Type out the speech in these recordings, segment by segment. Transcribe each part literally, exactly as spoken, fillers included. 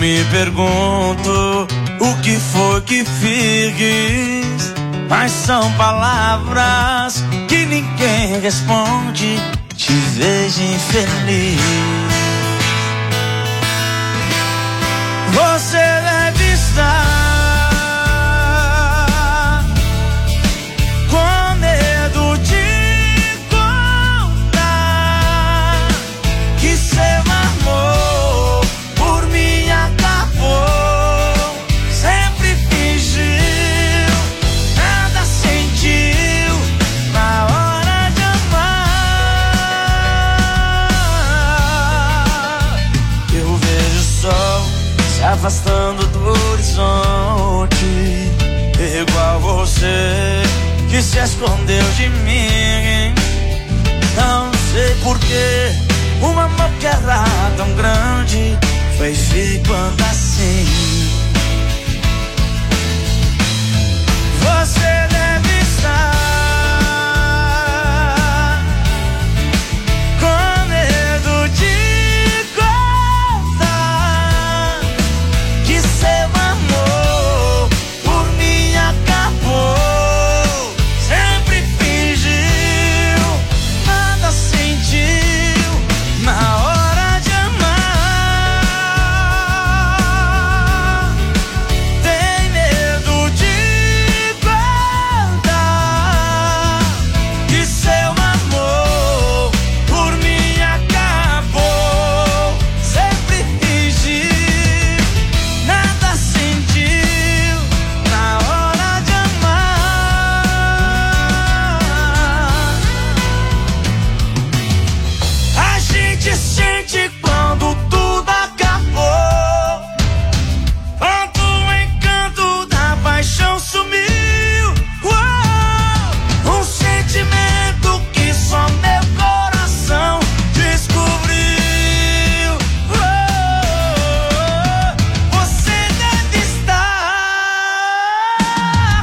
me pergunto o que foi que fiz, mas são palavras que ninguém responde. Te vejo infeliz. Você deve estar com medo de contar que seu amor por mim acabou. Sempre fingiu, nada sentiu na hora de amar. Eu vejo o sol se afastando do horizonte, igual você que se escondeu de mim. Não sei porquê, um amor que era tão grande foi ficando assim. Você deve estar com medo de contar que seu amor por mim acabou. Sempre fingiu, nada sentiu na hora de amar. Tem medo de contar que seu amor por mim acabou. Sempre fingiu, nada sentiu na hora de amar. A gente sente quando tudo acabou, quando o encanto da paixão sumiu. Uou! Um sentimento que só meu coração descobriu. Uou! Você deve estar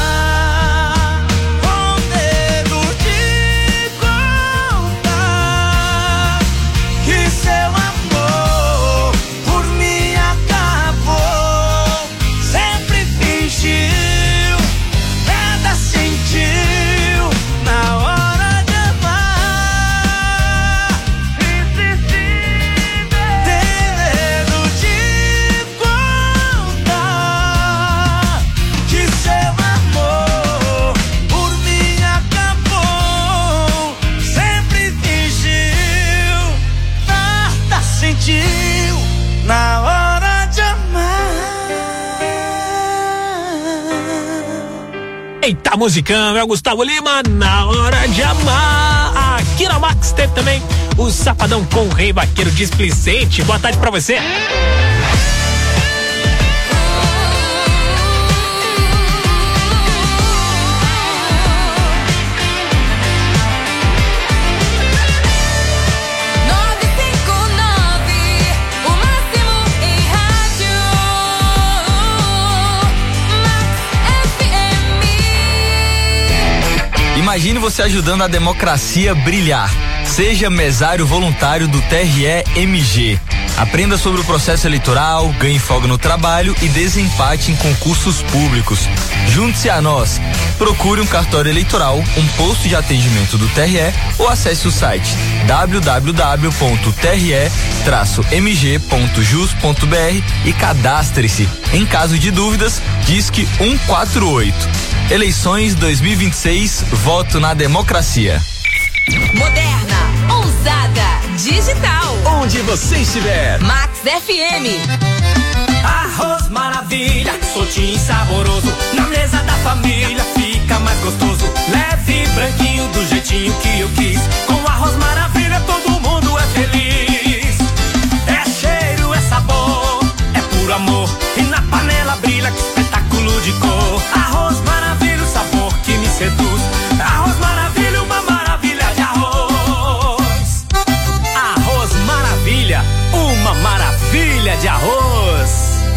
com medo de contar que seu amor por mim acabou. Sempre fingiu, nada sentiu na hora de amar. Insistir, tem medo de contar que seu amor por mim acabou. Sempre fingiu, nada sentiu na hora de amar. Eita, musicão, é o Gustavo Lima, Na Hora de Amar. Aqui na Max teve também o Safadão com o Rei Vaqueiro Displicente. Boa tarde pra você. nove cinco nove, o máximo em rádio. Max F M. Imagine você ajudando a democracia a brilhar. Seja mesário voluntário do T R E M G. Aprenda sobre o processo eleitoral, ganhe folga no trabalho e desempate em concursos públicos. Junte-se a nós. Procure um cartório eleitoral, um posto de atendimento do T R E ou acesse o site w w w ponto t r e traço m g ponto jus ponto b r e cadastre-se. Em caso de dúvidas, disque um quatro oito. Eleições dois mil e vinte e seis, voto na democracia. Moderna, ousada, digital. Onde você estiver. Max F M. Arroz maravilha, soltinho e saboroso. Na mesa da família fica mais gostoso. Leve e branquinho do jeitinho que eu quis. Com arroz maravilha todo mundo é feliz. É cheiro, é sabor, é puro amor. E na panela brilha, que espetáculo de cor. Arroz maravilha, o sabor que me seduz. Arroz maravilha, uma maravilha de arroz. Arroz maravilha, uma maravilha de arroz.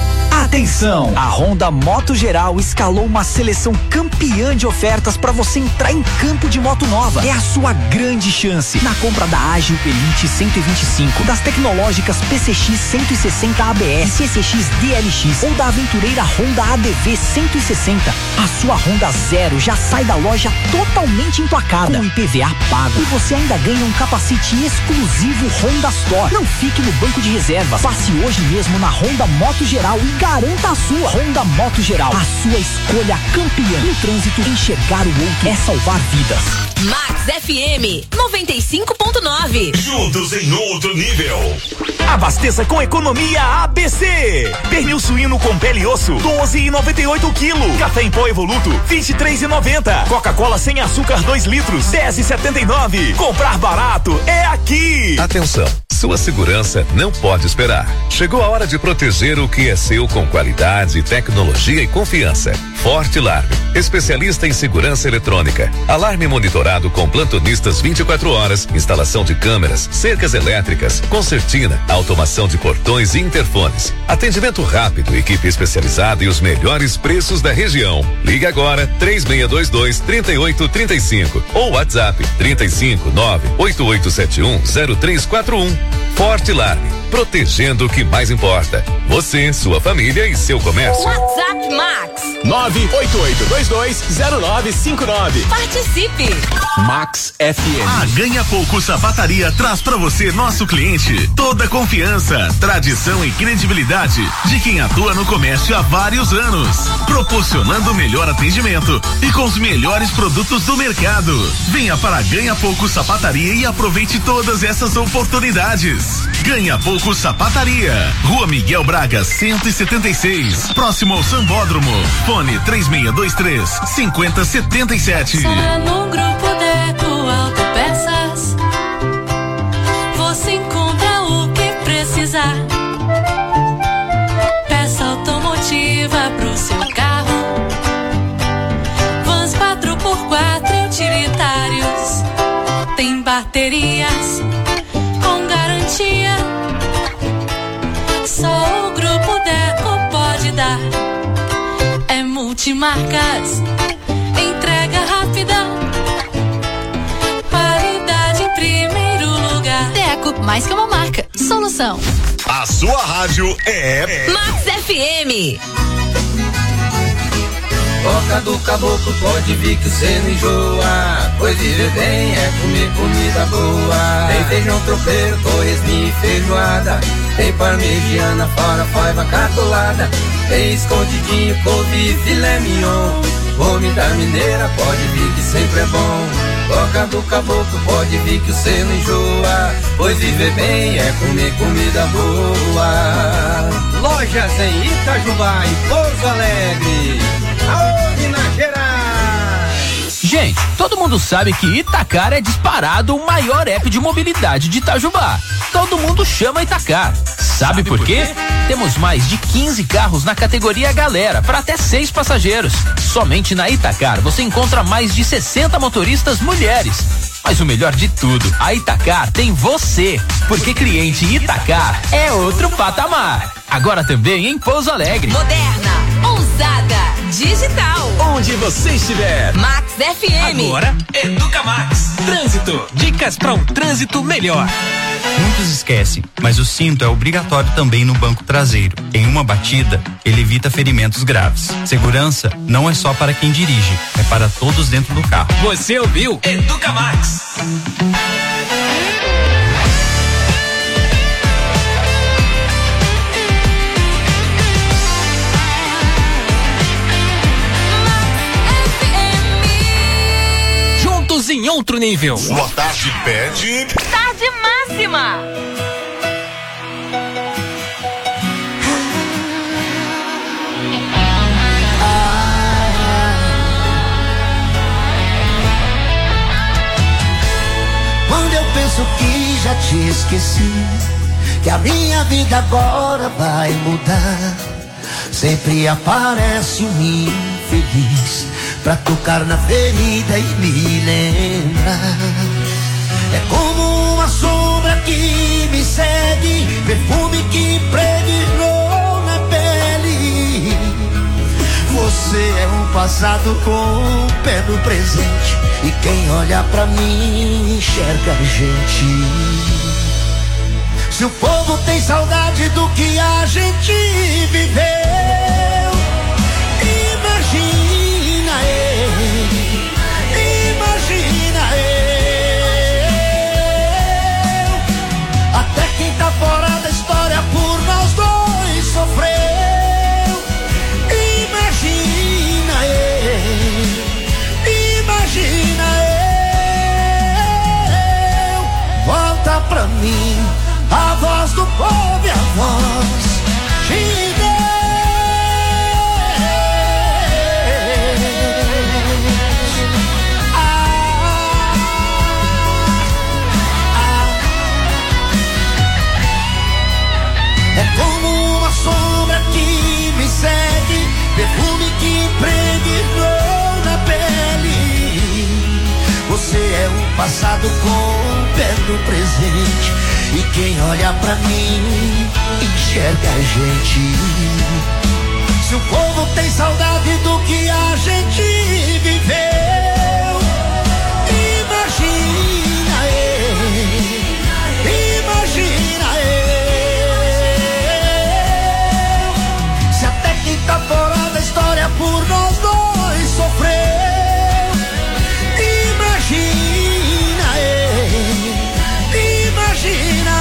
Atenção! A Honda Moto Geral escalou uma seleção campeã de ofertas para você entrar em campo de moto nova. É a sua grande chance. Na compra da Ágil Elite cento e vinte e cinco, das tecnológicas P C X cento e sessenta A B S, C C X D L X ou da aventureira Honda A D V cento e sessenta, a sua Honda Zero já sai da loja totalmente emplacada, com I P V A pago. E você ainda ganha um capacete exclusivo Honda Store. Não fique no banco de reservas. Passe hoje mesmo na Honda Moto Geral e garanta a sua. Honda Moto Geral, a sua escolha campeã. No trânsito, enxergar o outro é salvar vidas. Max F M noventa e cinco ponto nove. Juntos em outro nível. Abasteça com economia A B C. Pernil suíno com pele e osso, doze e noventa e oito o quilo. Café em pó Evoluto, vinte e três e noventa. Coca-Cola sem açúcar dois litros, dez e setenta e nove. Comprar barato é aqui. Atenção, sua segurança não pode esperar. Chegou a hora de proteger o que é seu com qualidade, tecnologia e confiança. Forte Alarme, especialista em segurança eletrônica. Alarme monitorado com plantonistas vinte e quatro horas, instalação de câmeras, cercas elétricas, concertina, automação de portões e interfones. Atendimento rápido, equipe especializada e os melhores preços da região. Ligue agora três seis dois dois, três oito três cinco ou WhatsApp trinta e cinco, nove oito oito sete um, zero três quatro um. Forte Alarme, protegendo o que mais importa. Você, sua família e seu comércio. WhatsApp Max nove oito oito dois dois, zero nove cinco nove. Participe. Max F M. A Ganha Pouco Sapataria traz pra você, nosso cliente, toda a confiança, tradição e credibilidade de quem atua no comércio há vários anos, proporcionando o melhor atendimento e com os melhores produtos do mercado. Venha para a Ganha Pouco Sapataria e aproveite todas essas oportunidades. Ganha Pouco Sapataria, Rua Miguel Braga cento e setenta e seis, próximo ao Sambódromo. Fone três seis dois três, cinco zero sete sete. Só no Grupo Deco Autopeças você encontra o que precisar. Peça automotiva pro seu carro, vans quatro por quatro utilitários, tem baterias com garantia. Só o Grupo Deco pode dar. É multimarcas, entrega rápida, qualidade em primeiro lugar. Deco, mais que uma marca, solução. A sua rádio é Max F M. Boca do caboclo pode vir que cê não enjoa, pois viver bem é comer comida boa. Tem feijão tropeiro, torresminho e feijoada, tem parmegiana, fora faiva catolada, tem escondidinho, couve e filé mignon. Comida mineira pode vir que sempre é bom. Boca do caboclo pode vir que cê não enjoa, pois viver bem é comer comida boa. Lojas em Itajubá e Pouso Alegre, aô Minas Gerais. Gente, todo mundo sabe que Itacar é disparado o maior app de mobilidade de Itajubá. Todo mundo chama Itacar. Sabe por quê? Temos mais de quinze carros na categoria Galera, para até seis passageiros. Somente na Itacar você encontra mais de sessenta motoristas mulheres. Mas o melhor de tudo, a Itacar tem você, porque cliente Itacar é outro patamar. Agora também em Pouso Alegre. Moderna, ousada, digital. Onde você estiver. Max F M. Agora, Educa Max. Trânsito. Dicas para um trânsito melhor. Muitos esquecem, mas o cinto é obrigatório também no banco traseiro. Em uma batida, ele evita ferimentos graves. Segurança não é só para quem dirige, é para todos dentro do carro. Você ouviu? Educa Max. Juntos em outro nível. Boa tarde, pede. Tarde máxima. Quando eu penso que já te esqueci, que a minha vida agora vai mudar, sempre aparece um infeliz pra tocar na ferida e me lembrar. É como uma sombra que me segue, perfume que impregnou na pele. passado com o pé no presente. E quem olha pra mim enxerga a gente. Se o povo tem saudade do que a gente viveu, imagina eu, imagina eu. Até quem tá fora da história por nós dois sofreu. Imagina eu, imagina eu. Volta pra mim a voz do povo e a voz de Deus. Ah, ah. É como uma sombra que me segue, perfume que impregnou na pele. Você é o passado com o pé no presente. E quem olha pra mim enxerga a gente. Se o povo tem saudade do que a gente viveu, imagina eu, imagina eu. Se até quem tá fora da história por nós dois sofreu, imagina eu, imagina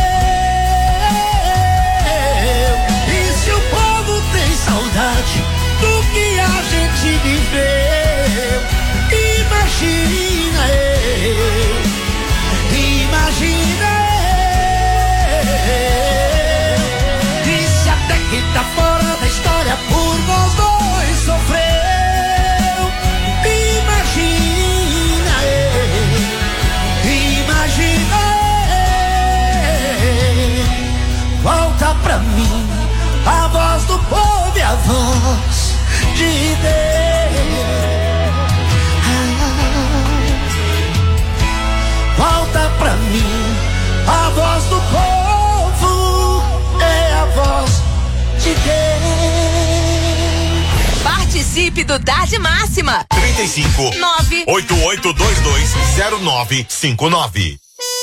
eu. E se o povo tem saudade do que a gente viveu, imagina eu, imagina eu. E se até quem tá fora da história por nós dois sofreu, imagina eu, imagina eu. Volta pra mim a voz do povo e a voz de Deus. Volta pra mim a voz do povo é a voz de Deus. Participe do Tarde Máxima. trinta e cinco, nove oito oito dois dois, zero nove cinco nove.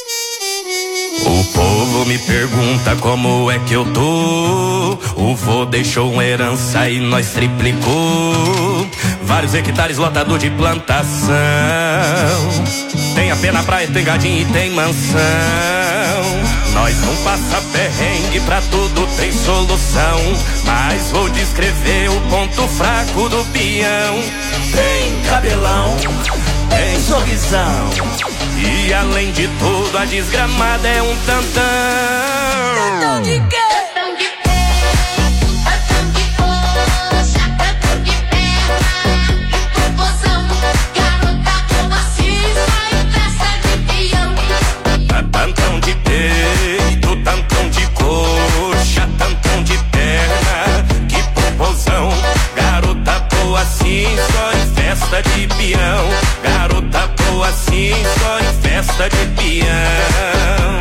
O povo me pergunta como é que eu tô. O vô deixou uma herança e nós triplicou. Vários hectares lotado de plantação. Tem a pé na praia, tem gadinho e tem mansão. Nós não passa perrengue, pra tudo tem solução. Mas vou descrever o ponto fraco do peão. Tem cabelão, tem sorrisão. E além de tudo, a desgramada é um tantão. Tantão de quê? Tantão de pé, tantão de coxa, tantão de perna, de popozão. Garota como assim, só em festa de peão. Tantão de peito, tantão de coxa, tantão de perna, que popozão. Garota boa assim, só em festa de peão. Garota boa assim, só em festa de peão.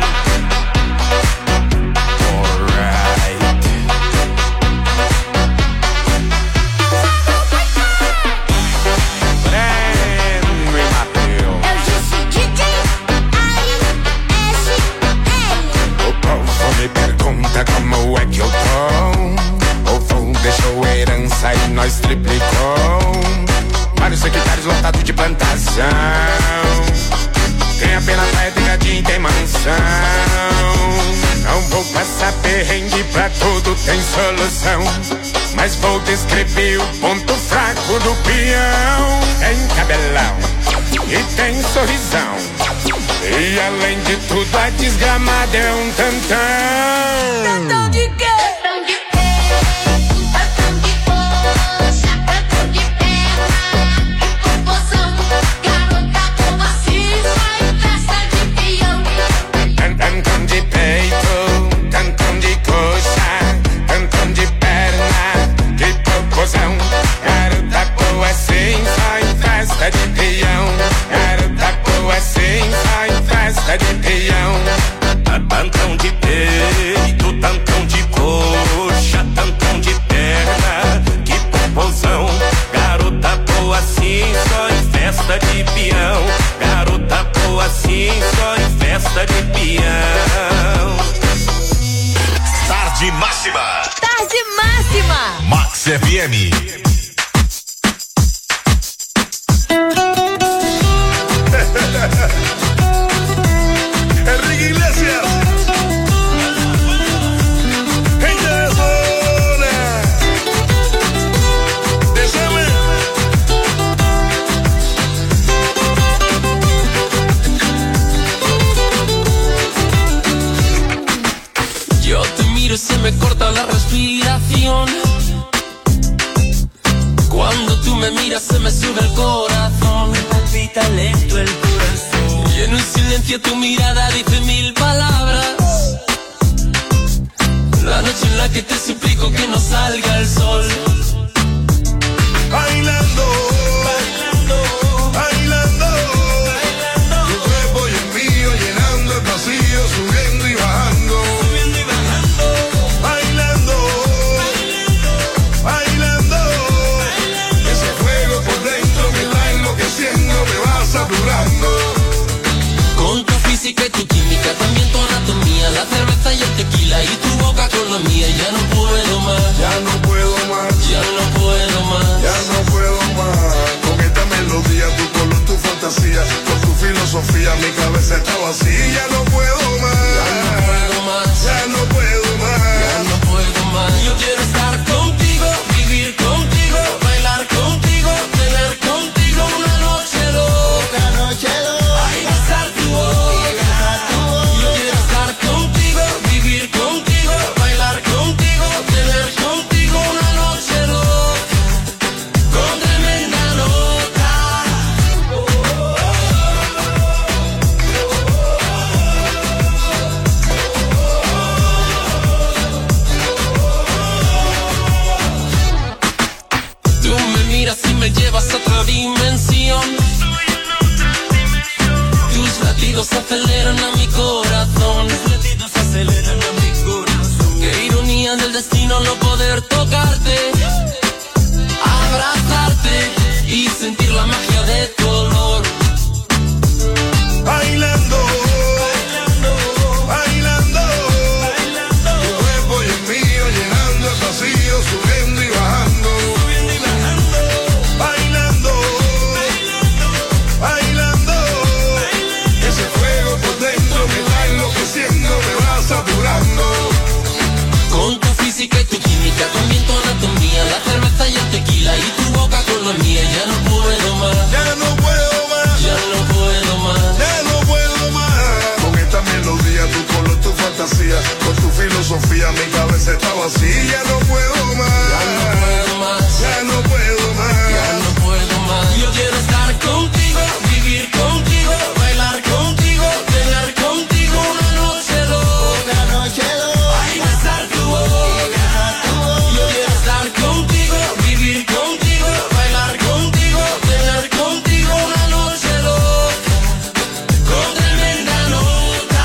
Alright. Henry Mateu. Eu disse D J I S L. O povo me pergunta como é que eu tô. O vô deixou herança e nós triplicou. Vários hectares lotados de plantação. Tem apenas praia, tem gadinho, tem mansão. Não vou passar perrengue, pra tudo tem solução. Mas vou descrever o ponto fraco do peão. Tem cabelão e tem sorrisão. E além de tudo, a desgramada é um tantão. Tantão de quê? Tantão de pé, tantão de coxa, tantão de perna, de popozão. Garota como assim, só em festa de peão. Tantão de peito, tantão de coxa, tantão de perna, de popozão. Garota boa assim, só em festa de peão. Garota boa assim, só em festa de peão. Tantão de peito, Tarde Máxima. Tarde Máxima. Max F M. Enrique Iglesias. Gente de zona. Déjame. Yo te miro y se me corta la respiración. Cuando tú me miras se me sube el corazón. Me palpita lento el corazón. Y en un silencio tu mirada dice mil palabras. La noche en la que te suplico que no salga el sol. Bailando, bailando, bailando, bailando. Tu cuerpo y el mío llenando el vacío, subiendo y bajando, subiendo y bajando. Bailando, bailando, bailando, bailando. Ese fuego por dentro me va enloqueciendo, me va saturando. Con tu física y tu química, también tu anatomía, la cerveza y el tequila y tu boca con la mía. Ya no puedo más, ya no puedo más, ya no puedo más, ya no puedo más. Con esta melodía, tu color, tu fantasía, con tu filosofía, mi cabeza está vacía. Ya no puedo más, ya no puedo más, ya no puedo más, ya no puedo más. Yo quiero estar contigo, vivir contigo, bailar contigo, tener contigo una noche loca, noche loca. Ay, besar tu boca. Yo quiero estar contigo, vivir contigo, bailar contigo, tener contigo una noche loca, con tremenda nota. Tú me miras y me llevas a otra dimensión. Tus latidos aceleran a mi corazón. Tus latidos aceleran a mi corazón. Qué ironía del destino no poder tocarte, abrazarte y sentir la magia de tu olor. Bailando, bailando, bailando, bailando. Tu cuerpo y el mío llenando el vacío, subiendo y bajando, subiendo y bajando. Bailando, bailando, bailando, bailando. Ese fuego por dentro me va enloqueciendo, me va saturando. Con tu física y tu química, también tu anatomía, la cerveza y el tequila y tu boca con la mía. Ya no puedo más, Ya no puedo más, ya no puedo más. ya no puedo más. Con esta melodía, tu color, tu fantasía, con tu filosofía, mi cabeza está vacía. Ya no puedo más, Ya no puedo más, ya no puedo más. ya no puedo más. Yo quiero estar contigo, vivir contigo, bailar contigo, tener contigo una noche loca, noche loca. Ay, besar tu boca. Yo quiero estar contigo, vivir contigo, bailar contigo, tener contigo una noche loca, con tremenda nota.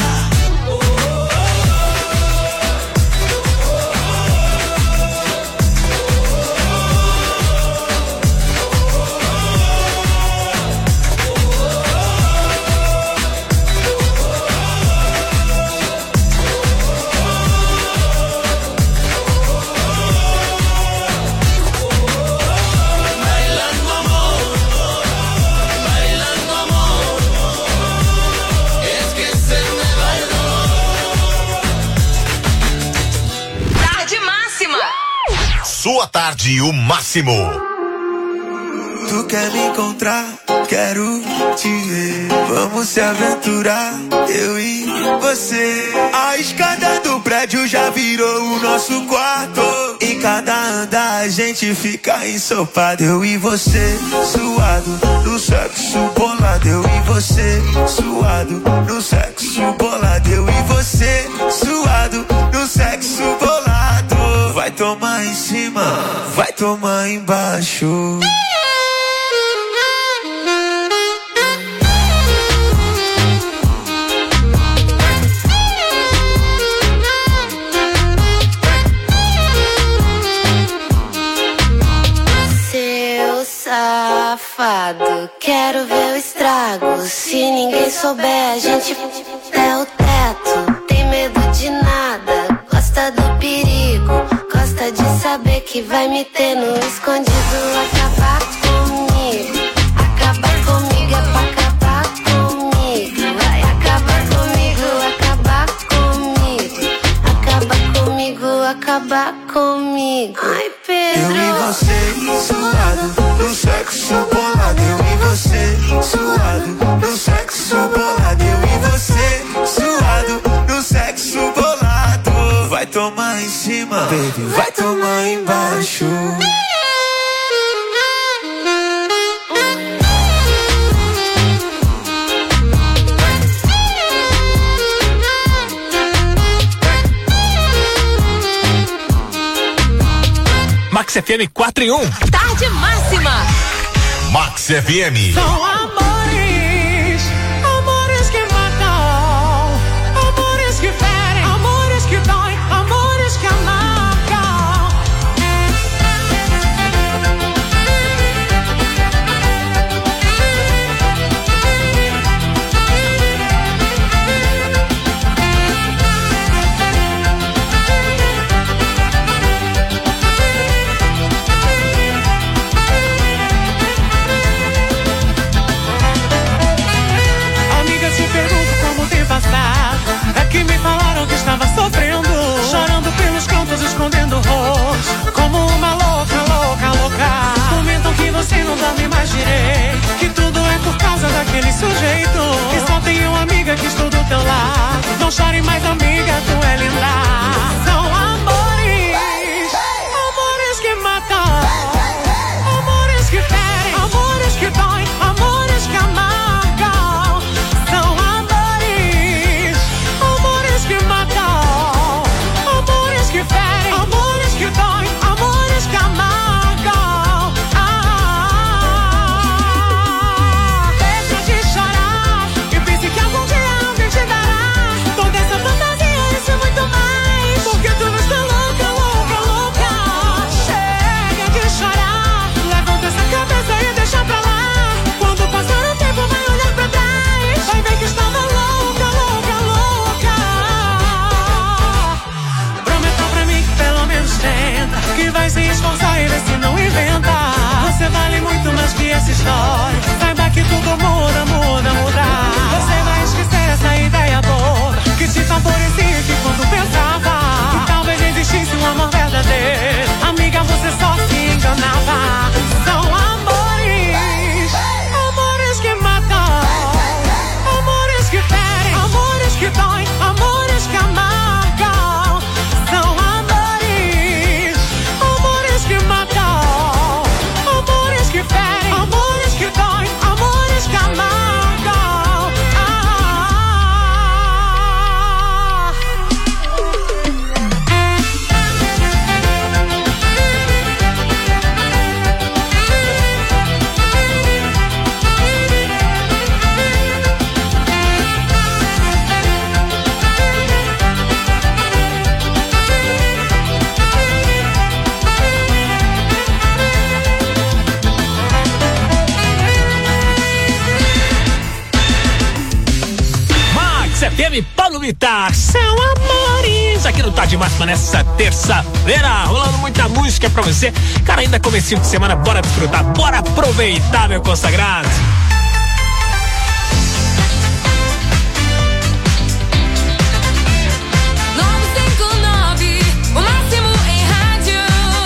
Bailando amor, bailando amor, es que se me bailó. Tarde Máxima. Sua tarde, o máximo. Tu quer me encontrar, quero te ver. Vamos se aventurar, eu e você. A escada do prédio já virou o nosso quarto. Em cada andar a gente fica ensopado. Eu e você, suado, no sexo bolado. Eu e você, suado, no sexo bolado. Eu e você, suado, no sexo bolado. Vai tomar em cima, vai tomar embaixo. Seu safado, quero ver o estrago. Se ninguém souber, a gente é o teto. Tem medo de nada, gosta do comigo. Gosta de saber que vai me ter no escondido. Acabar comigo, acabar comigo é pra acabar comigo. Vai acabar comigo, acabar comigo. Acabar comigo, acabar comigo. Ai, Pedro. Eu e você, suado, no sexo bolado. Eu e você, suado, no sexo bolado. Eu e você, suado, no sexo bolado. Vai tomar em cima, baby, vai tomar embaixo. Max F M quatro e um. Tarde máxima. Max F M. São amores, amores que matam, amores que ferem, amores que doem, amores que amargam. É que me falaram que estava sofrendo, chorando pelos cantos, escondendo o rosto, como uma louca, louca, louca. Comentam que você não dorme mais direito, que tudo é por causa daquele sujeito, que só tem uma amiga que estou do teu lado. Não chore mais, amiga, tu é linda. São amores, amores que matam, amores que ferem, amores que doem, amores que amargam. Amores que doem, amores que amargam. Ah, deixa de chorar e pense que algum dia alguém te dará toda essa fantasia, isso e muito mais. Porque tu não está louca, louca, louca. Chega de chorar, levanta essa cabeça e deixa pra lá. Quando passar o tempo vai olhar pra trás, vai ver que estava louca, louca, louca. Prometeu pra mim que pelo menos tenta, que vai se esforçar e ver se não inventa. Você vale muito mais que essa história. Saiba que tudo muda, muda, muda. Você vai esquecer essa ideia boa que te favorecia, que quando pensava que talvez existisse um amor verdadeiro, amiga, você só se enganava. São amores, amores que matam, amores que ferem, amores que doem, amores que amargam. São amores, amores que matam, amores que ferem, amores que doem, amores que amargam. Max F M, Paulo Vittar, são amores. Aqui no Tarde Máxima nessa terça-feira, rolando muita música pra você. Cara, ainda comecinho de semana, bora desfrutar, bora aproveitar, meu consagrado. nove cinco nove, o máximo em rádio.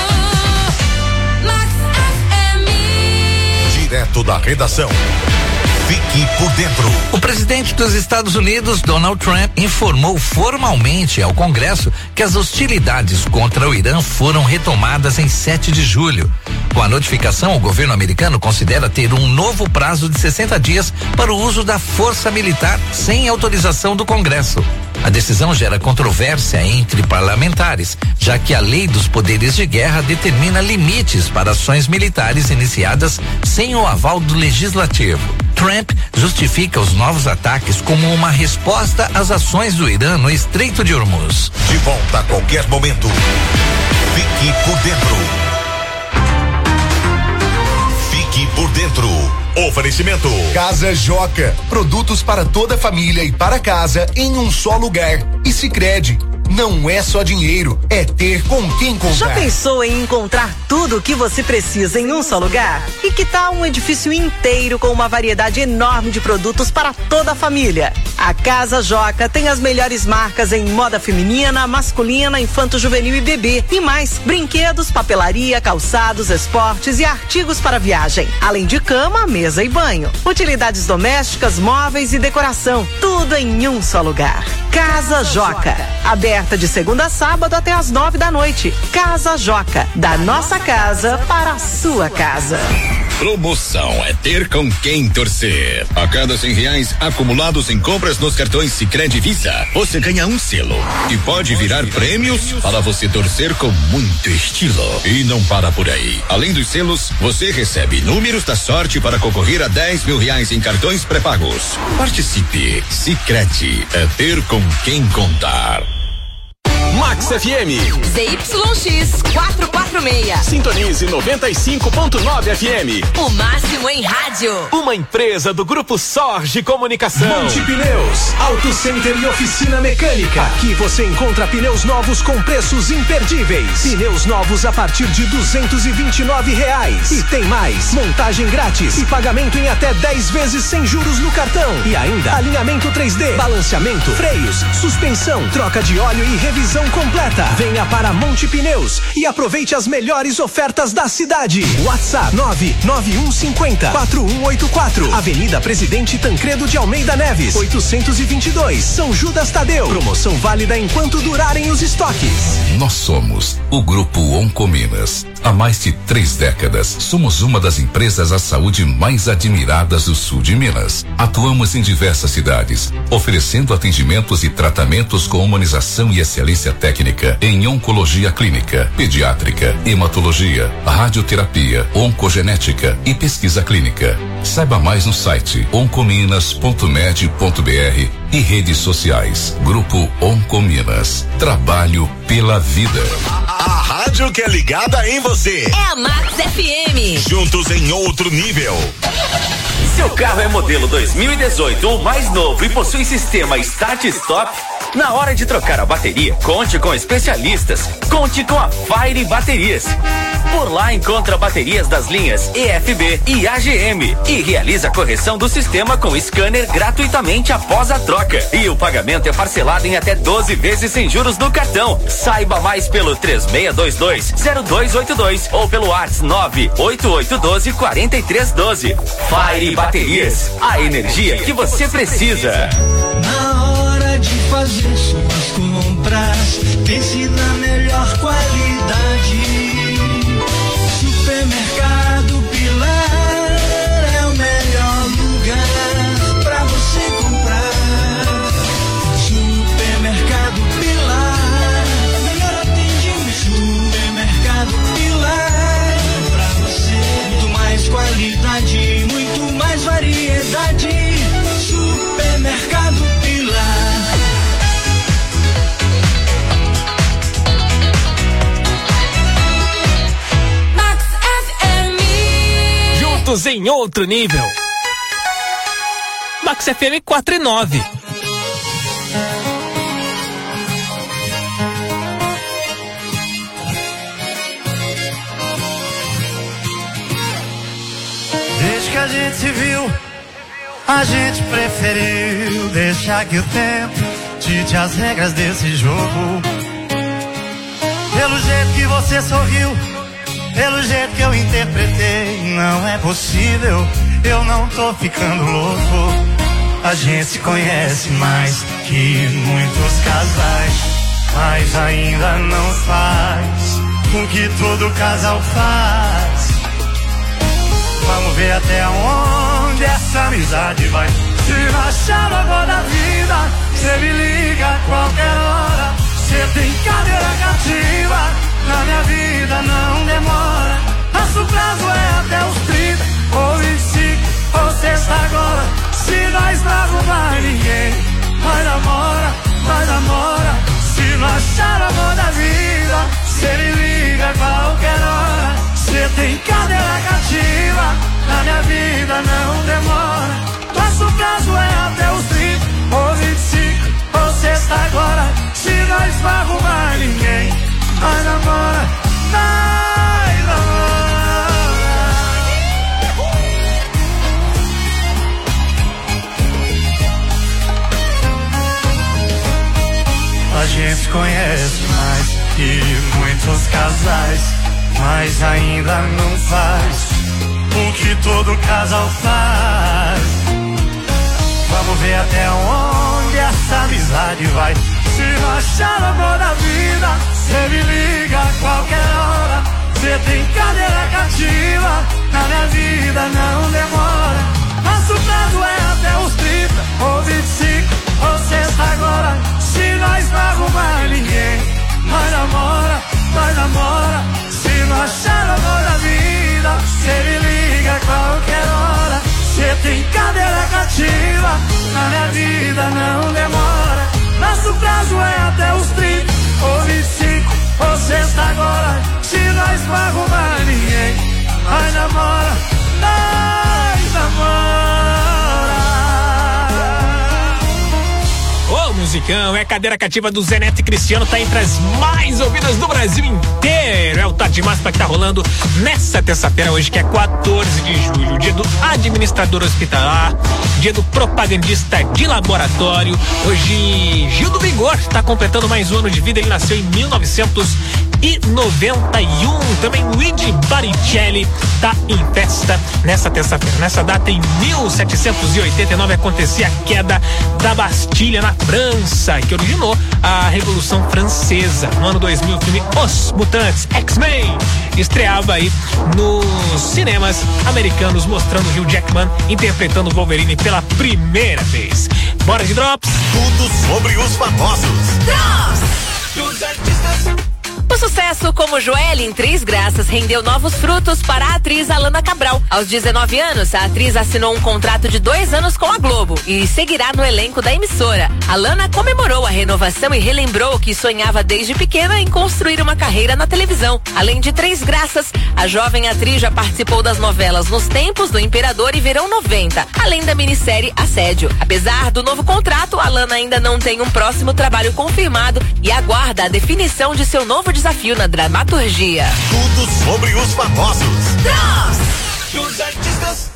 Max F M. Direto da redação. Fique por dentro. O presidente dos Estados Unidos, Donald Trump, informou formalmente ao Congresso que as hostilidades contra o Irã foram retomadas em sete de julho. Com a notificação, o governo americano considera ter um novo prazo de sessenta dias para o uso da força militar sem autorização do Congresso. A decisão gera controvérsia entre parlamentares, já que a lei dos poderes de guerra determina limites para ações militares iniciadas sem o aval do legislativo. Trump justifica os novos ataques como uma resposta às ações do Irã no Estreito de Hormuz. De volta a qualquer momento. Fique por dentro. Fique por dentro. Oferecimento. Casa Joca. Produtos para toda a família e para casa em um só lugar. E Sicredi. não é só dinheiro, é ter com quem comprar. Já pensou em encontrar tudo o que você precisa em um só lugar? E que tal um edifício inteiro com uma variedade enorme de produtos para toda a família? A Casa Joca tem as melhores marcas em moda feminina, masculina, infanto-juvenil e bebê. E mais, brinquedos, papelaria, calçados, esportes e artigos para viagem. Além de cama, mesa e banho. Utilidades domésticas, móveis e decoração. Tudo em um só lugar. Casa Joca. Aberta de segunda a sábado até às nove da noite. Casa Joca. Da nossa casa para a sua casa. Promoção é ter com quem torcer. A cada cem reais acumulados em compras nos cartões Sicredi Visa, você ganha um selo e pode virar prêmios para você torcer com muito estilo. E não para por aí. Além dos selos, você recebe números da sorte para concorrer a dez mil reais em cartões pré-pagos. Participe. Sicredi é ter com quem contar. Max F M. Z Y X quatrocentos e quarenta e seis. Sintonize noventa e cinco ponto nove F M. O máximo em rádio. Uma empresa do Grupo Sorge Comunicação. Monte Pneus, Auto Center e Oficina Mecânica. Aqui você encontra pneus novos com preços imperdíveis. Pneus novos a partir de duzentos e vinte e nove reais. E tem mais, montagem grátis e pagamento em até dez vezes sem juros no cartão. E ainda, alinhamento três D, balanceamento, freios, suspensão, troca de óleo e revisão completa. Venha para Monte Pneus e aproveite as melhores ofertas da cidade. WhatsApp nove nove um cinco zero quatro um oito quatro. Avenida Presidente Tancredo de Almeida Neves, oitocentos e vinte e dois, São Judas Tadeu. Promoção válida enquanto durarem os estoques. Nós somos o Grupo Oncominas. Há mais de três décadas, somos uma das empresas à saúde mais admiradas do sul de Minas. Atuamos em diversas cidades, oferecendo atendimentos e tratamentos com humanização e excelência técnica em oncologia clínica, pediátrica, hematologia, radioterapia, oncogenética e pesquisa clínica. Saiba mais no site oncominas ponto med ponto br e redes sociais. Grupo Oncominas. Trabalho pela vida. A rádio que é ligada em você. É a Max F M. Juntos em outro nível. Seu carro é modelo dois mil e dezoito ou mais novo e possui sistema Start Stop? Na hora de trocar a bateria, conte com especialistas. Conte com a Fire Baterias. Por lá encontra baterias das linhas E F B e A G M e realiza a correção do sistema com scanner gratuitamente após a troca. E o pagamento é parcelado em até doze vezes sem juros no cartão. Saiba mais pelo três seis dois dois zero dois oito dois ou pelo WhatsApp nove oito oito um dois quatro três um dois. Fire Baterias, a energia que você precisa. Na hora de fazer suas compras, pense na melhor qualidade. Supermercado Pilar é o melhor lugar pra você comprar. Supermercado Pilar, melhor atendimento. Supermercado Pilar, pra você muito mais qualidade, muito mais variedade. Supermercado Pilar. Max F M. Juntos em outro nível. Max F M quatro e nove. Desde que a gente se viu, a gente preferiu deixar que o tempo dite as regras desse jogo. Pelo jeito que você sorriu, pelo jeito que eu interpretei, não é possível, eu não tô ficando louco. A gente se conhece mais que muitos casais, mas ainda não faz o que todo casal faz. Vamos ver até onde essa amizade vai. Se achar agora da vida, cê me liga a qualquer hora. Cê tem cadeira cativa, na minha vida não demora. Nosso prazo é até os trinta, ou vinte e cinco, ou sexta agora. Se nós não arrumar ninguém, vai namora, vai namora. Se não achar amor da vida, cê me liga a qualquer hora. Cê tem cadeira cativa, na minha vida não demora. Nosso prazo é até os trinta, ou vinte e cinco, ou sexta agora. Se nós não arrumar ninguém, nós namora, nós namora. A gente conhece mais que muitos casais, mas ainda não faz o que todo casal faz. Vamos ver até onde essa amizade vai. Se não achar amor da vida, cê me liga a qualquer hora. Cê tem cadeira cativa, na minha vida não demora. Nosso prazo é até os trinta, ou vinte e cinco, ou sexta agora. Se nós não arrumar ninguém, nós namora, nós namora. Se não achar amor da vida, cê me liga a qualquer hora. Cê tem cadeira cativa, na minha vida não demora. Nosso prazo é até os trinta, ou vinte e cinco, ou sexta agora. Se nós não arrumar ninguém, nós namora, nós namora. Ô, musicão, é cadeira cativa do Zé Neto e Cristiano, tá entre as mais ouvidas do Brasil inteiro. É o Tarde Máxima que tá rolando nessa terça-feira, hoje que é quatorze de julho, dia do administrador hospitalar, dia do propagandista de laboratório. Hoje, Gil do Vigor tá completando mais um ano de vida, ele nasceu em mil novecentos e noventa e um. Também Luigi Baricelli tá em festa nessa terça-feira. Nessa data, em mil setecentos e oitenta e nove, acontecia a queda da Bastilha na França, que originou a Revolução Francesa. No ano dois mil, o filme Os Mutantes, X-Men, estreava aí nos cinemas americanos, mostrando Hugh Jackman interpretando Wolverine pela primeira vez. Bora de Drops? Tudo sobre os famosos. Drops! O sucesso como Joelle em Três Graças rendeu novos frutos para a atriz Alana Cabral. Aos dezenove anos, a atriz assinou um contrato de dois anos com a Globo e seguirá no elenco da emissora. Alana comemorou a renovação e relembrou que sonhava desde pequena em construir uma carreira na televisão. Além de Três Graças, a jovem atriz já participou das novelas Nos Tempos do Imperador e Verão noventa, além da minissérie Assédio. Apesar do novo contrato, Alana ainda não tem um próximo trabalho confirmado e aguarda a definição de seu novo desafio na dramaturgia. Tudo sobre os famosos. Drops! Os artistas.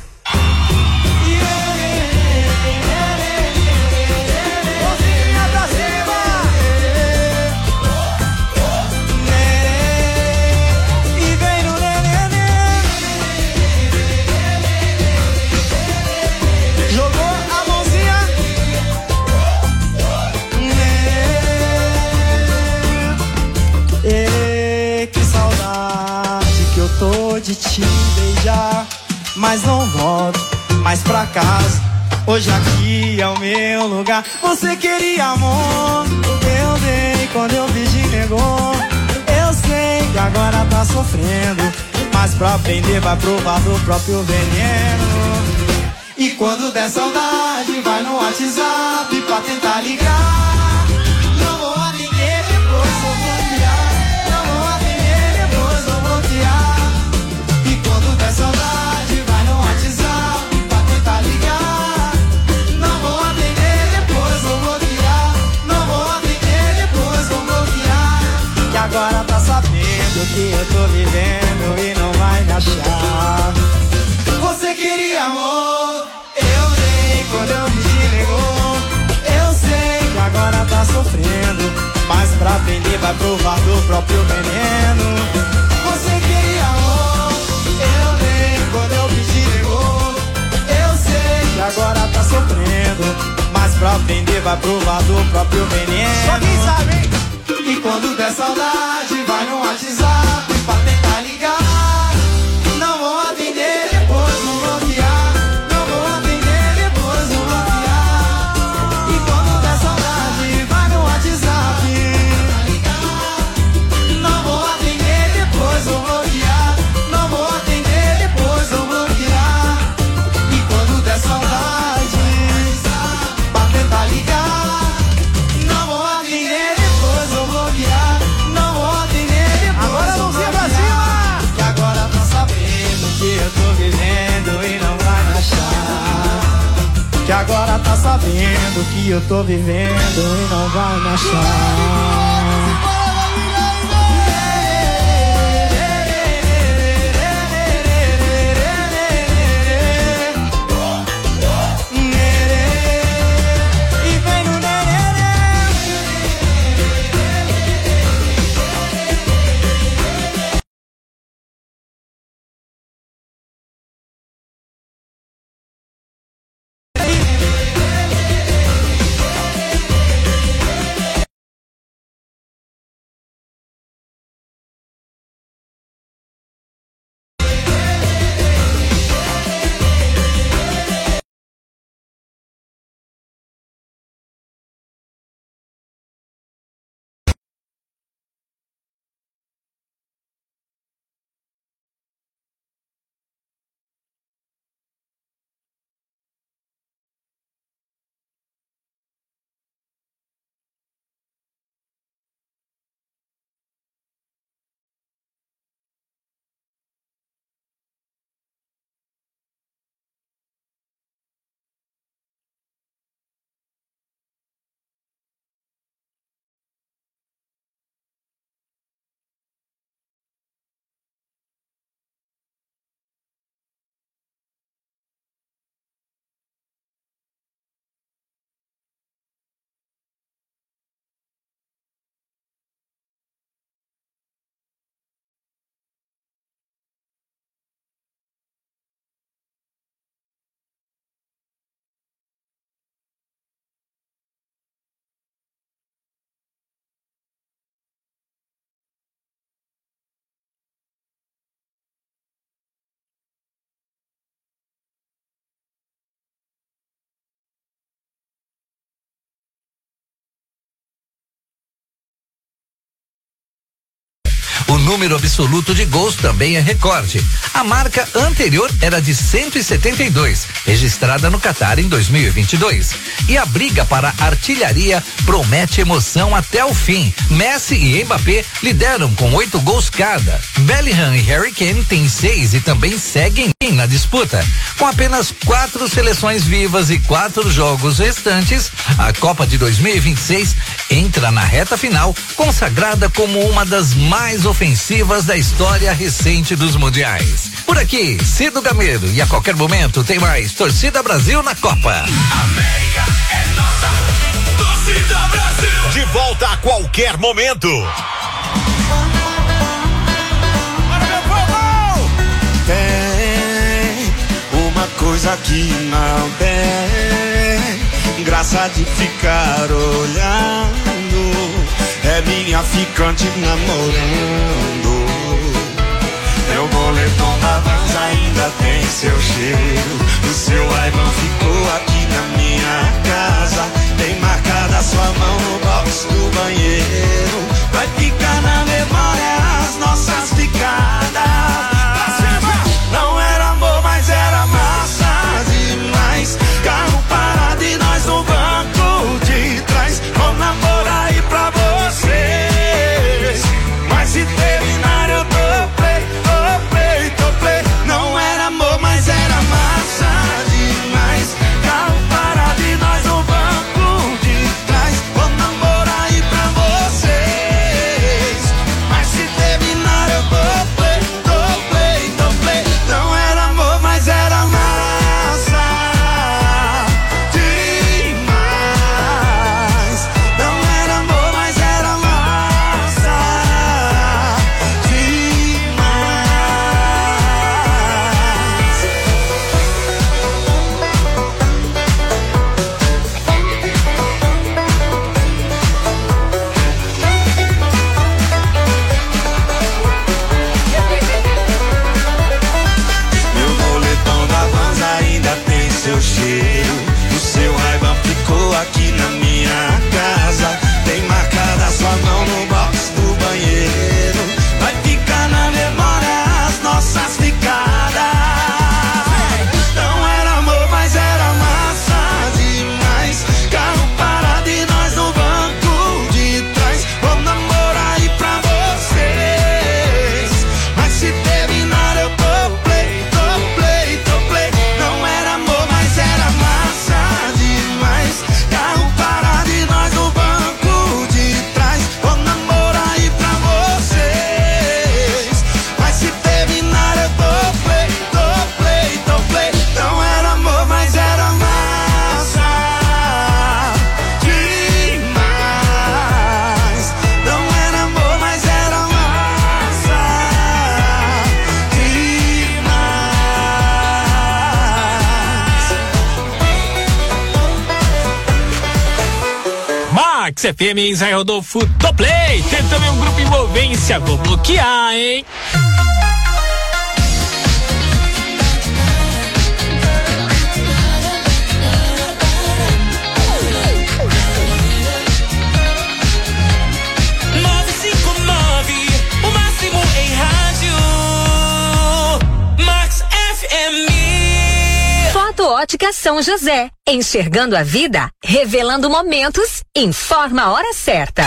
Tô de te beijar, mas não volto mais pra casa. Hoje aqui é o meu lugar. Você queria amor, eu dei, quando eu pedi negou. Eu sei que agora tá sofrendo, mas pra aprender vai provar do próprio veneno. E quando der saudade vai no WhatsApp pra tentar ligar. Não vou atender, depois vou bloquear. Não vou atender, depois vou bloquear. Saudade, vai no WhatsApp pra tentar ligar. Não vou atender, depois vou bloquear. Não vou atender, depois vou bloquear. Que agora tá sabendo que eu tô vivendo e não vai me achar. Você queria amor, eu dei, quando eu me negou. Eu sei que agora tá sofrendo, mas pra aprender vai provar do próprio veneno. Você queria amor, eu dei, quando eu pedi negou. Eu sei que agora tá sofrendo, mas pra aprender vai provar do próprio veneno. Só quem sabe, hein? E quando der saudade vai no WhatsApp pra tentar ligar. Não vou atender, depois vou bloquear. Não vou atender, depois vou bloquear. E quando der saudade vai no WhatsApp. Não vou atender, depois vou bloquear. Não vou atender, depois vou bloquear. E quando der saudade pra tentar ligar. Não vou atender, depois vou bloquear. Não vou atender, depois agora tá sabendo que eu tô vivendo e não vai me achar. O número absoluto de gols também é recorde. A marca anterior era de cento e setenta e dois, registrada no Catar em dois mil e vinte e dois. E a briga para a artilharia promete emoção até o fim. Messi e Mbappé lideram com oito gols cada. Bellingham e Harry Kane têm seis e também seguem na disputa. Com apenas quatro seleções vivas e quatro jogos restantes, a Copa de dois mil e vinte e seis entra na reta final, consagrada como uma das mais ofensivas da história recente dos mundiais. Por aqui, Cido Gameiro, e a qualquer momento tem mais Torcida Brasil na Copa. América é nossa, Torcida Brasil. De volta a qualquer momento. Tem uma coisa que não tem graça de ficar olhando, é minha ficante namorando. Meu boletom da Vans ainda tem seu cheiro, o seu iPhone ficou aqui na minha casa, tem marcada sua mão no box do banheiro, vai ficar na memória as nossas ficadas. Não era amor, mas era massa demais. Carro parado e nós no banco de trás. Vou namorar aí pra vocês, mas se terminar eu topei, topei, topei. Não era amor, mas era massa demais. Carro parado e nós no banco de trás. Vou namorar aí pra vocês. Max F M, Israel Rodolfo, do Play. Tem também um grupo Envolvência, vou bloquear, hein? Ótica São José, enxergando a vida, revelando momentos, informa a hora certa.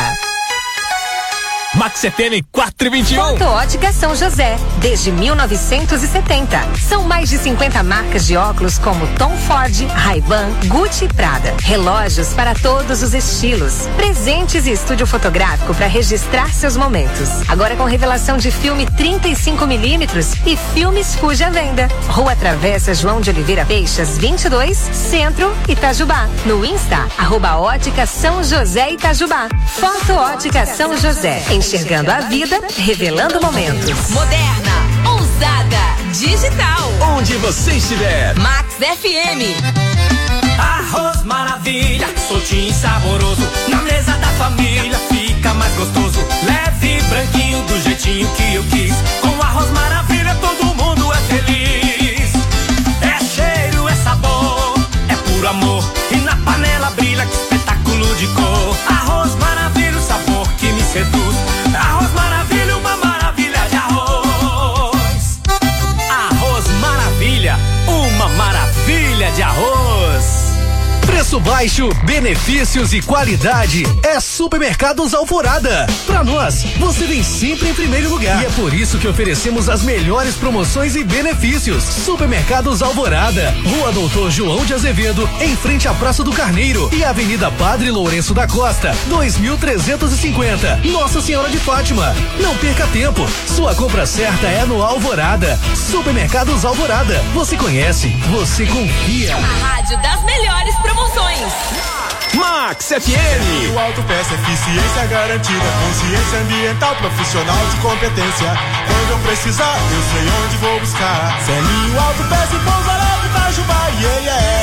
Max F M quatro e vinte e um. Foto Ótica São José, desde mil novecentos e setenta. São mais de cinquenta marcas de óculos como Tom Ford, Ray-Ban, Gucci e Prada. Relógios para todos os estilos. Presentes e estúdio fotográfico para registrar seus momentos. Agora com revelação de filme trinta e cinco milímetros e filmes cuja venda. Rua Travessa João de Oliveira Peixas, vinte e dois, Centro, Itajubá. No Insta, arroba Ótica São José Itajubá. Foto Ótica São José. Enxergando a vida, revelando momentos. Moderna, ousada, digital. Onde você estiver. Max F M. Arroz maravilha, soltinho e saboroso. Na mesa da família fica mais gostoso. Leve, branquinho, do jeitinho que eu quis. Com arroz maravilha todo mundo é feliz. É cheiro, é sabor, é puro amor. E na panela brilha, que espetáculo de cor. Arroz maravilha, o sabor que me seduz. Arroz maravilha, uma maravilha de arroz. Arroz maravilha, uma maravilha de arroz. Preço baixo, benefícios e qualidade é Supermercados Alvorada. Pra nós, você vem sempre em primeiro lugar. E é por isso que oferecemos as melhores promoções e benefícios. Supermercados Alvorada, Rua Doutor João de Azevedo, em frente à Praça do Carneiro e Avenida Padre Lourenço da Costa, dois mil trezentos e cinquenta. Nossa Senhora de Fátima. Não perca tempo. Sua compra certa é no Alvorada. Supermercados Alvorada. Você conhece, você confia. A rádio das melhores promoções. Max F M. O Autopeça, eficiência garantida, consciência ambiental, profissional de competência. Quando eu precisar, eu sei onde vou buscar. Celinho Autopeça e Pouso Alegre, Itajubá, yeah,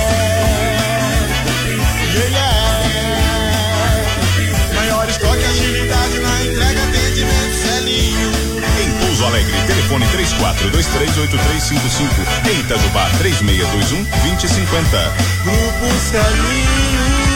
yeah. Yeah, yeah. Maior estoque, agilidade na entrega, atendimento, Celinho. Em Pouso Alegre, telefone três quatro dois três oito três cinco cinco. Em Itajubá, três seis dois um, dois zero cinco zero. Grupo Celinho.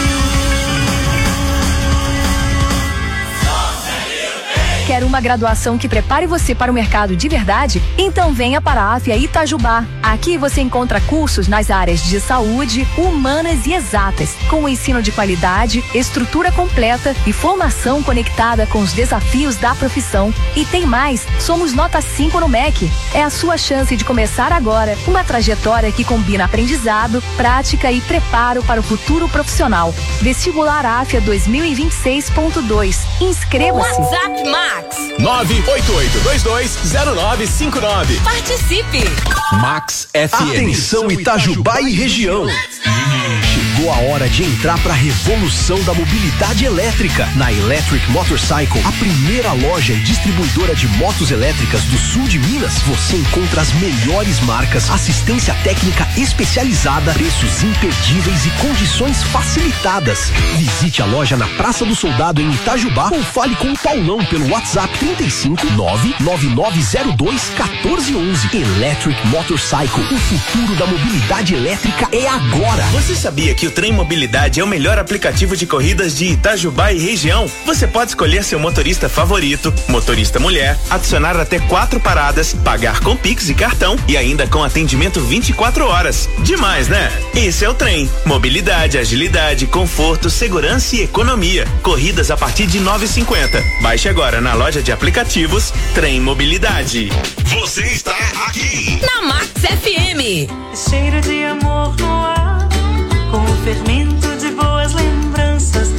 Quer uma graduação que prepare você para o mercado de verdade? Então venha para a AFIA Itajubá. Aqui você encontra cursos nas áreas de saúde, humanas e exatas, com ensino de qualidade, estrutura completa e formação conectada com os desafios da profissão. E tem mais, somos nota cinco no M E C. É a sua chance de começar agora uma trajetória que combina aprendizado, prática e preparo para o futuro profissional. Vestibular AFIA dois mil e vinte e seis ponto dois. Inscreva-se. WhatsApp Max. nove oito oito dois dois zero nove cinco nove. Participe. Max F M. Atenção Itajubá e região. Chegou a hora de entrar para a revolução da mobilidade elétrica. Na Electric Motorcycle, a primeira loja e distribuidora de motos elétricas do sul de Minas, você encontra as melhores marcas, assistência técnica especializada, preços imperdíveis e condições facilitadas. Visite a loja na Praça do Soldado em Itajubá ou fale com o Paulão pelo WhatsApp trinta e cinco, nove nove nove zero dois, um quatro um um. Electric Motorcycle, o futuro da mobilidade elétrica é agora. Você sabia que o Trem Mobilidade é o melhor aplicativo de corridas de Itajubá e região? Você pode escolher seu motorista favorito, motorista mulher, adicionar até quatro paradas, pagar com Pix e cartão e ainda com atendimento vinte e quatro horas. Demais, né? Esse é o Trem. Mobilidade, agilidade, conforto, segurança e economia. Corridas a partir de nove e cinquenta. Baixe agora na loja de aplicativos Trem Mobilidade. Você está aqui na Max F M. Cheiro de amor no ar, com o fermento de boas lembranças.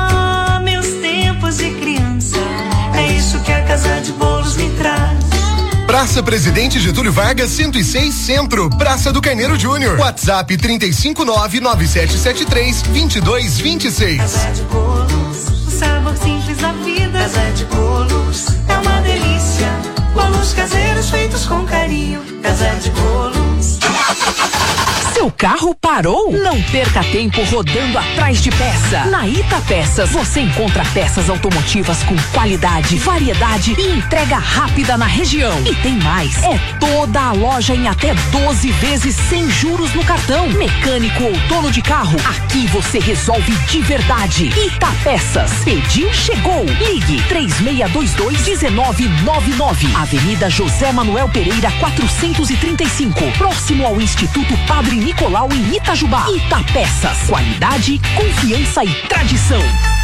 Ah, meus tempos de criança, é isso que a Casa de Bolos me traz. Praça Presidente Getúlio Vargas, cento e seis Centro, Praça do Carneiro Júnior. WhatsApp trinta e cinco, nove nove sete sete três, vinte e dois vinte e seis. Casa de Bolos, o sabor simples da vida. Casa de Bolos, é uma delícia. Bolos caseiros feitos com carinho. Casa de Bolos. Seu carro parou? Não perca tempo rodando atrás de peça. Na Ita Peças você encontra peças automotivas com qualidade, variedade e entrega rápida na região. E tem mais, é toda a loja em até doze vezes sem juros no cartão. Mecânico ou dono de carro, aqui você resolve de verdade. Ita Peças, pediu, chegou. Ligue três seis dois dois um nove nove nove. Avenida José Manuel Pereira quatrocentos e trinta e cinco, próximo ao Instituto Padre Nicolau em Itajubá. Ita Peças, qualidade, confiança e tradição.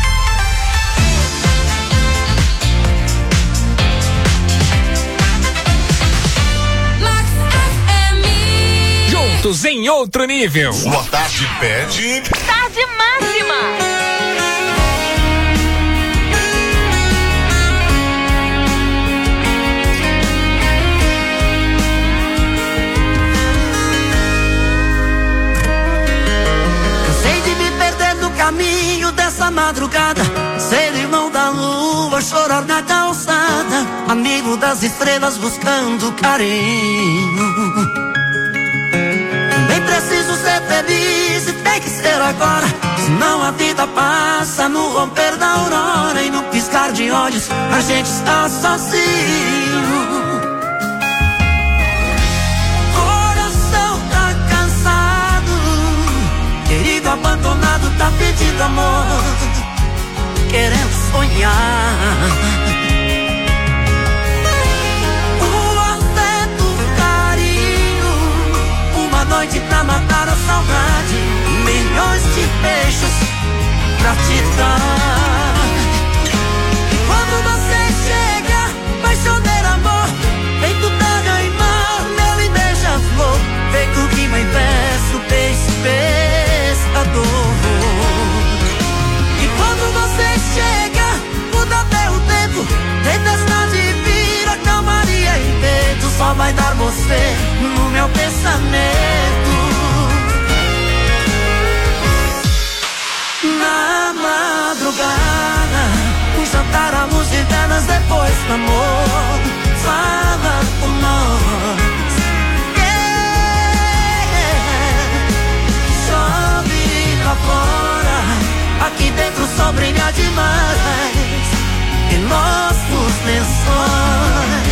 Juntos em outro nível. Boa tarde, pede. Tarde máxima. Caminho dessa madrugada, ser irmão da lua, chorar na calçada, amigo das estrelas buscando carinho. Também preciso ser feliz e tem que ser agora, senão a vida passa no romper da aurora e no piscar de olhos a gente está sozinho. Coração tá cansado, querido abandonado, tá pedindo amor, querendo sonhar. O afeto, o carinho, uma noite pra matar a saudade, milhões de beijos pra te dar. E quando você chega, vai chover amor, feito daga e mar, mel e beija-flor, feito rima em verso, peixe, pescador. E quando você chega, muda até o tempo, tempestade vira calmaria e medo, só vai dar você no meu pensamento. Na madrugada, um jantar à luz de velas depois do amor, fala com nós. Yeah. Chove lá fora, aqui dentro o sol brilha demais, e nossos lençóis.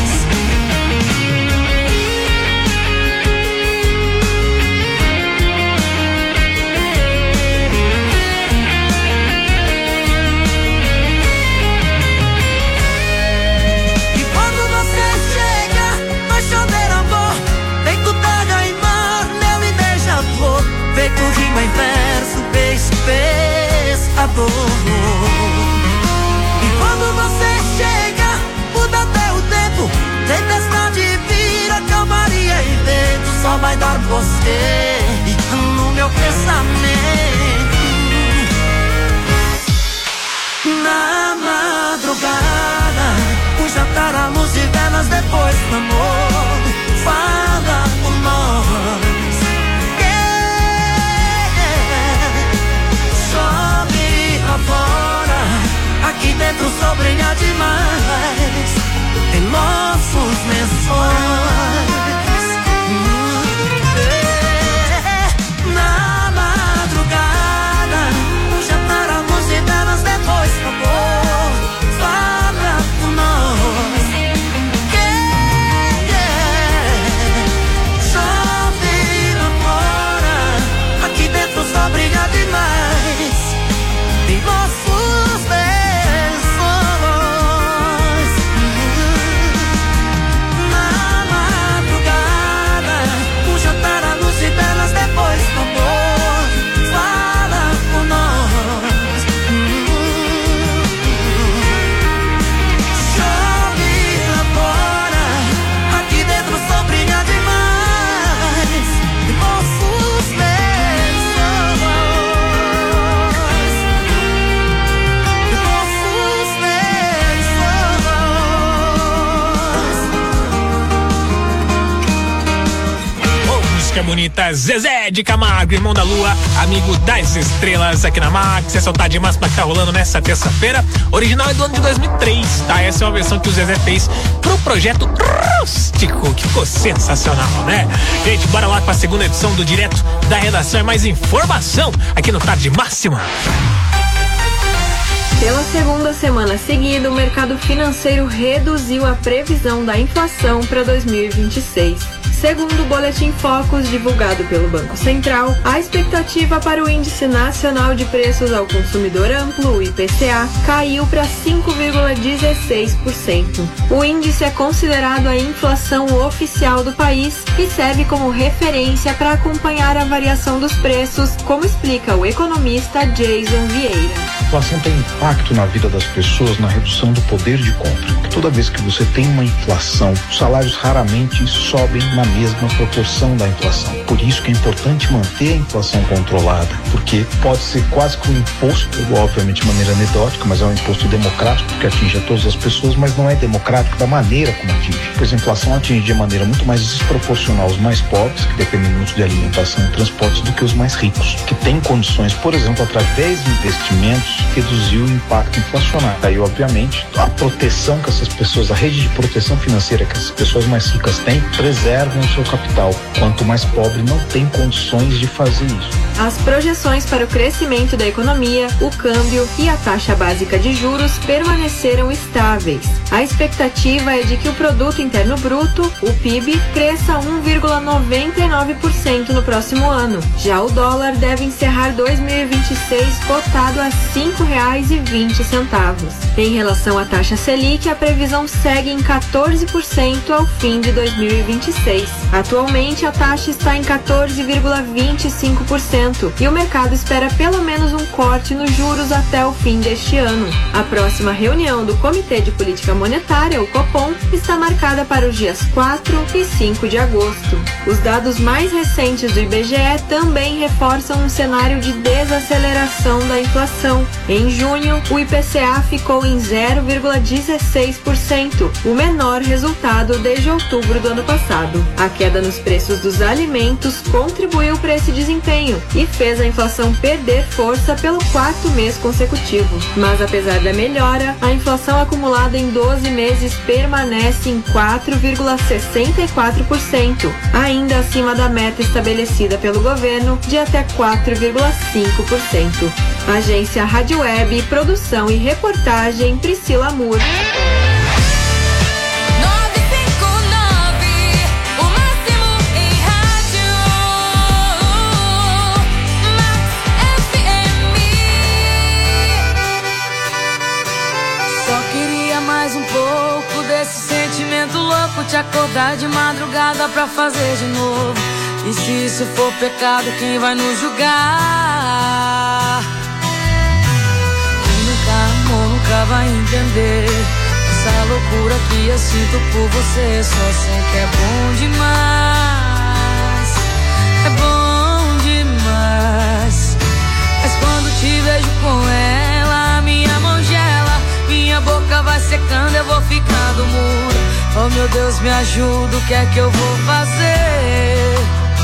Feito rima em verso, peixe, pescador. E quando você chega, muda música bonita. Zezé de Camargo, irmão da Lua, amigo das estrelas aqui na Max. Essa é o Tá de Máxima que tá rolando nessa terça-feira. Original é do ano de dois mil e três, tá? Essa é uma versão que o Zezé fez pro projeto Rústico, que ficou sensacional, né? Gente, bora lá com a segunda edição do Direto da Redação. É mais informação aqui no Tá de Máxima. Pela segunda semana seguida, o mercado financeiro reduziu a previsão da inflação para dois mil e vinte e seis. Segundo o Boletim Focus divulgado pelo Banco Central, a expectativa para o Índice Nacional de Preços ao Consumidor Amplo, o I P C A, caiu para cinco vírgula dezesseis por cento. O índice é considerado a inflação oficial do país e serve como referência para acompanhar a variação dos preços, como explica o economista Jason Vieira. A inflação tem impacto na vida das pessoas na redução do poder de compra. Toda vez que você tem uma inflação, os salários raramente sobem na mesma proporção da inflação. Por isso que é importante manter a inflação controlada, porque pode ser quase que um imposto, obviamente de maneira anedótica, mas é um imposto democrático que atinge a todas as pessoas, mas não é democrático da maneira como atinge. Pois a inflação atinge de maneira muito mais desproporcional os mais pobres, que dependem muito de alimentação e transportes, do que os mais ricos, que têm condições, por exemplo, através de investimentos, reduzir o impacto inflacionário. Aí, obviamente, a proteção que essas pessoas, a rede de proteção financeira que essas pessoas mais ricas têm, preservam o seu capital. Quanto mais pobre não tem condições de fazer isso. As projeções para o crescimento da economia, o câmbio e a taxa básica de juros permaneceram estáveis. A expectativa é de que o Produto Interno Bruto, o P I B, cresça um vírgula noventa e nove por cento no próximo ano. Já o dólar deve encerrar dois mil e vinte e seis cotado a cinco reais e vinte centavos. Em relação à taxa Selic, a previsão segue em quatorze por cento ao fim de dois mil e vinte e seis. Atualmente, a taxa está em quatorze vírgula vinte e cinco por cento e o mercado espera pelo menos um corte nos juros até o fim deste ano. A próxima reunião do Comitê de Política Monetária, o Copom, está marcada para os dias quatro e cinco de agosto. Os dados mais recentes do I B G E também reforçam um cenário de desaceleração da inflação. Em junho, o I P C A ficou em zero vírgula dezesseis por cento, o menor resultado desde outubro do ano passado. A queda nos preços dos alimentos contribuiu para esse desempenho e fez a inflação perder força pelo quarto mês consecutivo. Mas apesar da melhora, a inflação acumulada em doze meses permanece em quatro vírgula sessenta e quatro por cento, ainda acima da meta estabelecida pelo governo de até quatro vírgula cinco por cento. Agência Rádio Web, produção e reportagem Priscila Moore. Te acordar de madrugada pra fazer de novo. E se isso for pecado, quem vai nos julgar? Quem nunca amou, nunca vai entender essa loucura que eu sinto por você. Só sei que é bom demais, é bom demais. Mas quando te vejo com ela, minha mão gela, minha boca vai secando, eu vou ficando mudo. Oh meu Deus, me ajuda, o que é que eu vou fazer?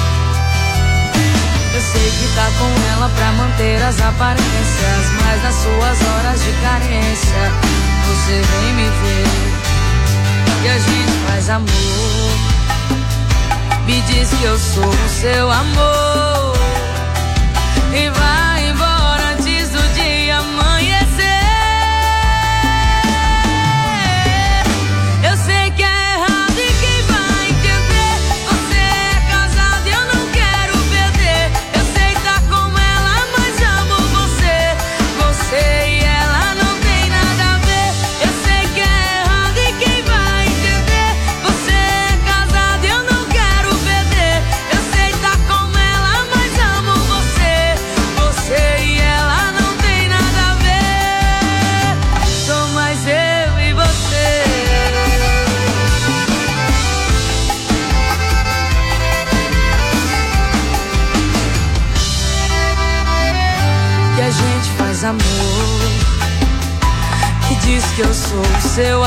Eu sei que tá com ela pra manter as aparências, mas nas suas horas de carência você vem me ver e a gente faz amor. Me diz que eu sou o seu amor e vai embora antes do dia amanhecer. Amor, que diz que eu sou o seu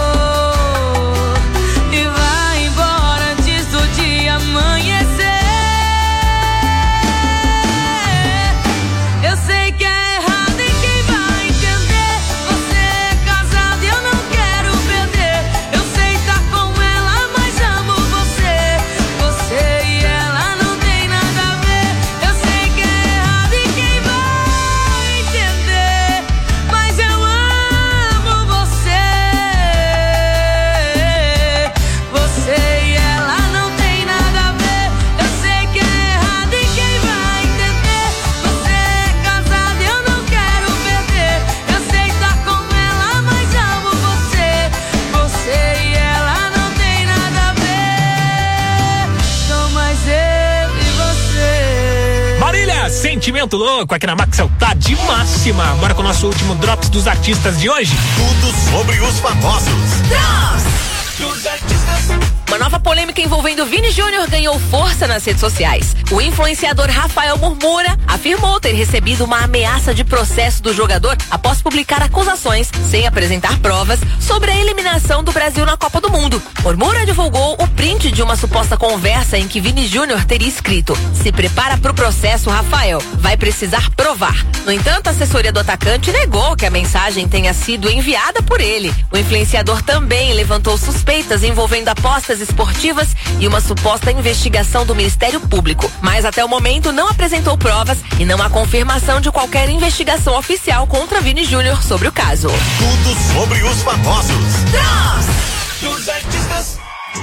amor e vai embora antes do dia amanhecer. Sentimento Louco aqui na Maxel tá de máxima. Bora com o nosso último Drops dos artistas de hoje. Tudo sobre os famosos. Drops dos artistas. Uma nova polêmica envolvendo Vini Júnior ganhou força nas redes sociais. O influenciador Rafael Murmura afirmou ter recebido uma ameaça de processo do jogador após publicar acusações, sem apresentar provas, sobre a eliminação do Brasil na Copa do Mundo. Murmura divulgou o print de uma suposta conversa em que Vini Júnior teria escrito: "Se prepara pro processo, Rafael, vai precisar provar". No entanto, a assessoria do atacante negou que a mensagem tenha sido enviada por ele. O influenciador também levantou suspeitas envolvendo apostas esportivas e uma suposta investigação do Ministério Público, mas até o momento não apresentou provas e não há confirmação de qualquer investigação oficial contra Vini Júnior sobre o caso. Tudo sobre os famosos. Drops dos artistas.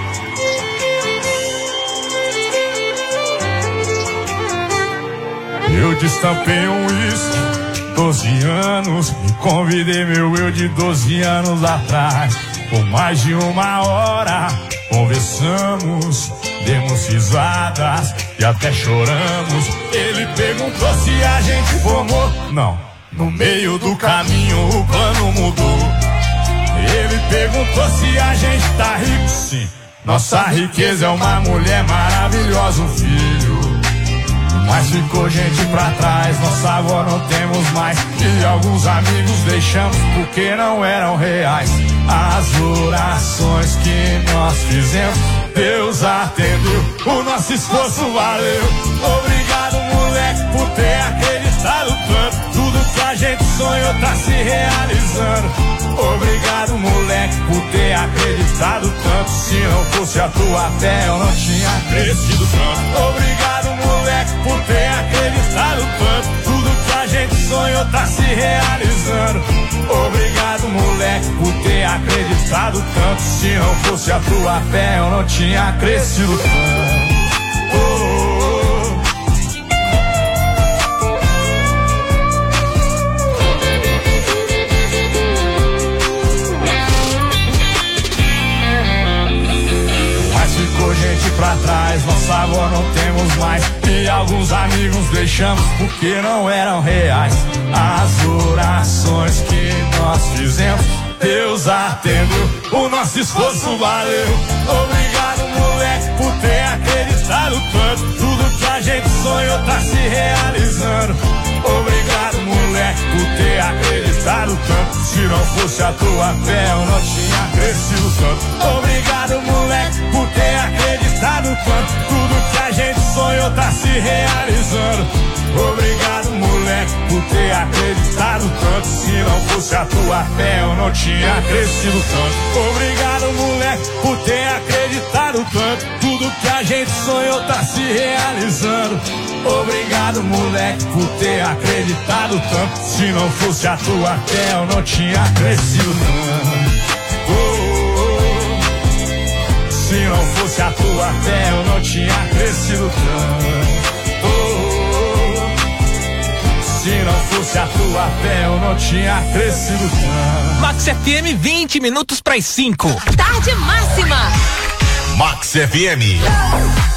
Eu destampei um uísque, doze anos, e convidei meu eu de doze anos atrás. Por mais de uma hora conversamos, demos risadas e até choramos. Ele perguntou se a gente formou. Não, no meio do caminho o plano mudou. Ele perguntou se a gente tá rico. Sim, nossa riqueza é uma mulher maravilhosa, um filho. Mas ficou gente pra trás, nossa avó não temos mais. E alguns amigos deixamos porque não eram reais. As orações que nós fizemos, Deus atendeu, o nosso esforço valeu. Obrigado, moleque, por ter acreditado tanto. Tudo que a gente sonhou tá se realizando. Obrigado, moleque, por ter acreditado tanto. Se não fosse a tua fé, eu não tinha crescido tanto. Obrigado, moleque, por ter acreditado tanto. Tudo que a gente sonhou tá se realizando. Obrigado, moleque, por ter acreditado tanto. Se não fosse a tua fé, eu não tinha crescido tanto. Oh, oh, oh. Mas ficou gente pra trás, nossa avó não temos mais. E alguns amigos deixamos porque não eram reais. As orações que nós fizemos, Deus atendeu, o nosso esforço valeu. Obrigado, moleque, por ter acreditado tanto. Tudo que a gente sonhou tá se realizando. Obrigado, moleque, por ter acreditado tanto. Se não fosse a tua fé, eu não tinha crescido tanto. Obrigado, moleque, por ter acreditado tanto. Tudo que a gente sonhou tá se realizando. Obrigado, moleque, por ter acreditado tanto. Se não fosse a tua fé, eu não tinha crescido tanto. Obrigado, moleque, por ter acreditado tanto. Tudo que a gente sonhou tá se realizando. Obrigado, moleque, por ter acreditado tanto. Se não fosse a tua fé, eu não tinha crescido tanto. Oh, oh, oh. Se não fosse a tua fé, eu não tinha crescido tanto. Oh, oh, oh. Se não fosse a tua fé, eu não tinha crescido tanto. Max F M, vinte minutos para as cinco. Tarde máxima. Max F M.